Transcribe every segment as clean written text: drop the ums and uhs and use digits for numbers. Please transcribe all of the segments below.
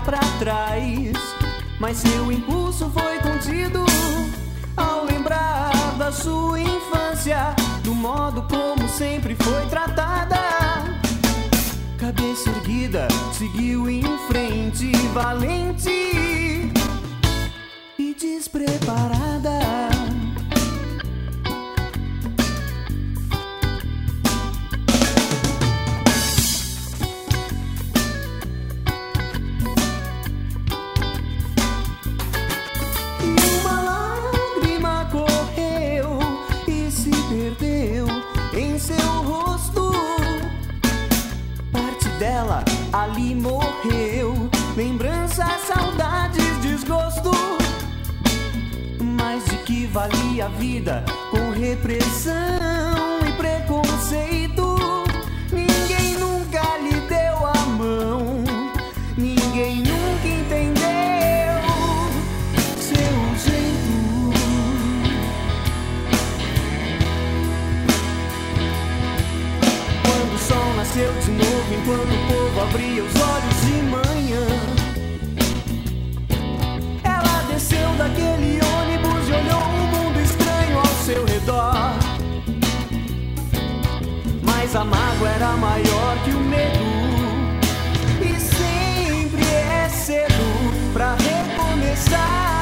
pra trás, mas seu impulso foi contido ao lembrar da sua infância, do modo como sempre foi tratada. Cabeça erguida, seguiu em frente, valente e despreparada. Dela ali morreu, lembrança, saudades, desgosto. Mas de que valia a vida com repressão e preconceito? Ninguém nunca lhe deu a mão, ninguém nunca entendeu seu jeito. Quando o sol nasceu de novo, enquanto o povo abria os olhos de manhã, ela desceu daquele ônibus e olhou um mundo estranho ao seu redor. Mas a mágoa era maior que o medo, e sempre é cedo pra recomeçar.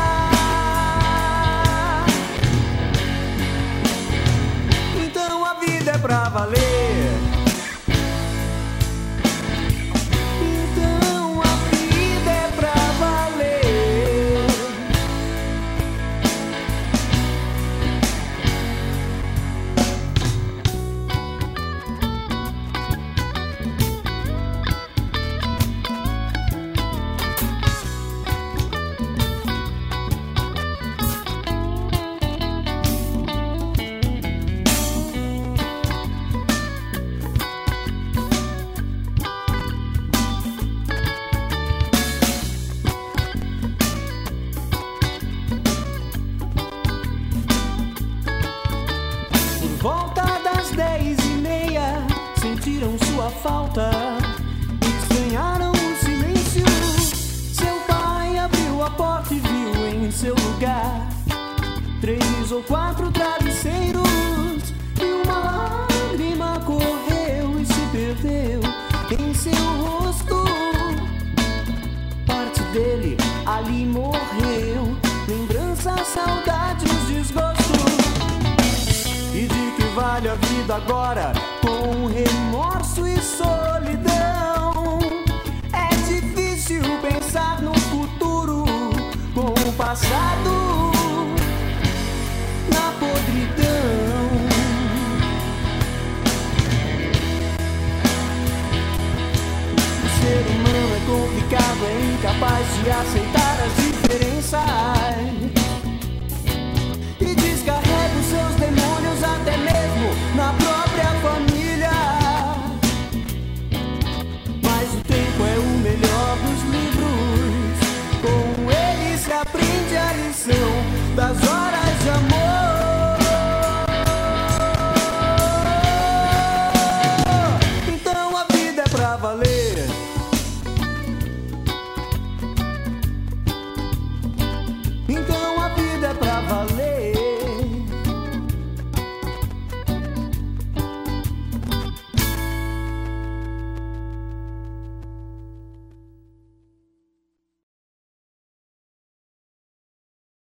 Então a vida é pra valer. Volta das 10:30, sentiram sua falta, estranharam o silêncio. Seu pai abriu a porta e viu em seu lugar 3 ou 4 travesseiros, e uma lágrima correu e se perdeu em seu rosto. Parte dele ali morreu, lembrança, saudades, desgosto. E de que vale a vida agora com remorso e solidão? É difícil pensar no futuro com o passado na podridão. O ser humano é complicado, é incapaz de aceitar as diferenças e descarrega os seus demônios até mesmo na própria família. Mas o tempo é o melhor dos livros, com ele se aprende a lição das horas de amor. Então a vida é pra valer.